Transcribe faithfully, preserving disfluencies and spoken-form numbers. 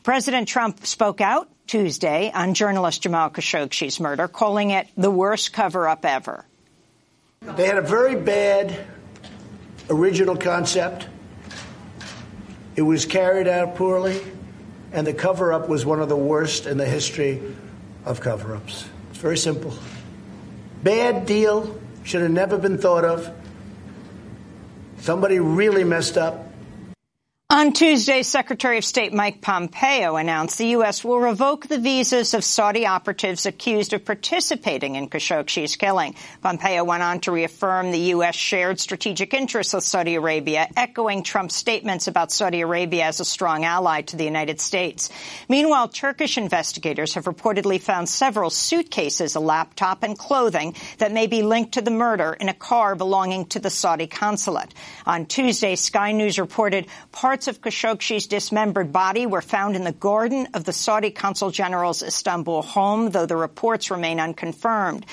President Trump spoke out Tuesday on journalist Jamal Khashoggi's murder, calling it the worst cover-up ever. They had a very bad original concept. It was carried out poorly, and the cover-up was one of the worst in the history of cover-ups. It's very simple. Bad deal, should have never been thought of. Somebody really messed up. On Tuesday, Secretary of State Mike Pompeo announced the U S will revoke the visas of Saudi operatives accused of participating in Khashoggi's killing. Pompeo went on to reaffirm the U S shared strategic interests with Saudi Arabia, echoing Trump's statements about Saudi Arabia as a strong ally to the United States. Meanwhile, Turkish investigators have reportedly found several suitcases, a laptop, and clothing that may be linked to the murder in a car belonging to the Saudi consulate. On Tuesday, Sky News reported parts of Khashoggi's dismembered body were found in the garden of the Saudi Consul General's Istanbul home, though the reports remain unconfirmed.